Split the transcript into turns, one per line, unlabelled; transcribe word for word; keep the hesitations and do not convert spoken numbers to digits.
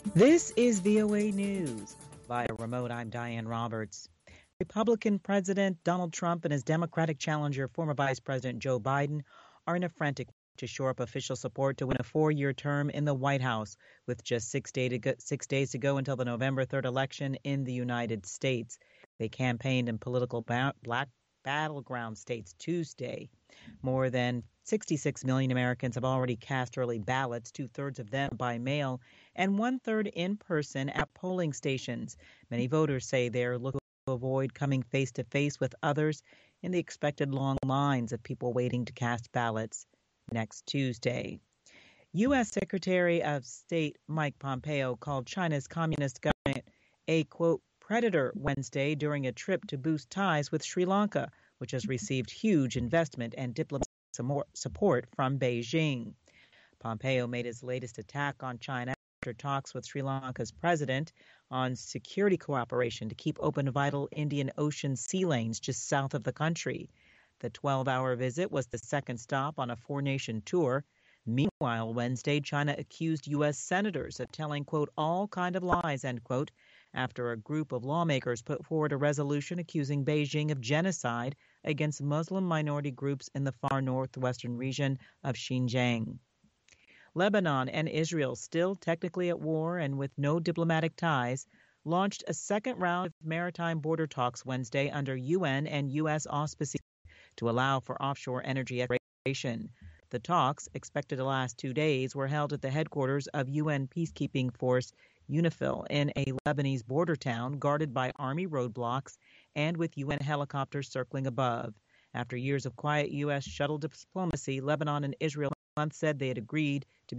This is V O A News. Via remote, I'm Diane Roberts. Republican President Donald Trump and his Democratic challenger, former Vice President Joe Biden, are in a frantic to shore up official support to win a four-year term in the White House, with just six, day to go, six days to go until the November third election in the United States. They campaigned in political ba- black battleground states Tuesday. More than sixty-six million Americans have already cast early ballots, two-thirds of them by mail, and one-third in person at polling stations. Many voters say they're looking to avoid coming face-to-face with others in the expected long lines of people waiting to cast ballots next Tuesday. U S. Secretary of State Mike Pompeo called China's Communist government a, quote, predator Wednesday during a trip to boost ties with Sri Lanka, which has received huge investment and diplomatic support from Beijing. Pompeo made his latest attack on China after talks with Sri Lanka's president on security cooperation to keep open vital Indian Ocean sea lanes just south of the country. The twelve-hour visit was the second stop on a four-nation tour. Meanwhile, Wednesday, China accused U S senators of telling, quote, all kind of lies, end quote, after a group of lawmakers put forward a resolution accusing Beijing of genocide against Muslim minority groups in the far northwestern region of Xinjiang. Lebanon and Israel, still technically at war and with no diplomatic ties, launched a second round of maritime border talks Wednesday under U N and U S auspices to allow for offshore energy exploration. The talks, expected to last two days, were held at the headquarters of U N peacekeeping force UNIFIL in a Lebanese border town guarded by Army roadblocks and with U N helicopters circling above. After years of quiet U S shuttle diplomacy, Lebanon and Israel said they had agreed to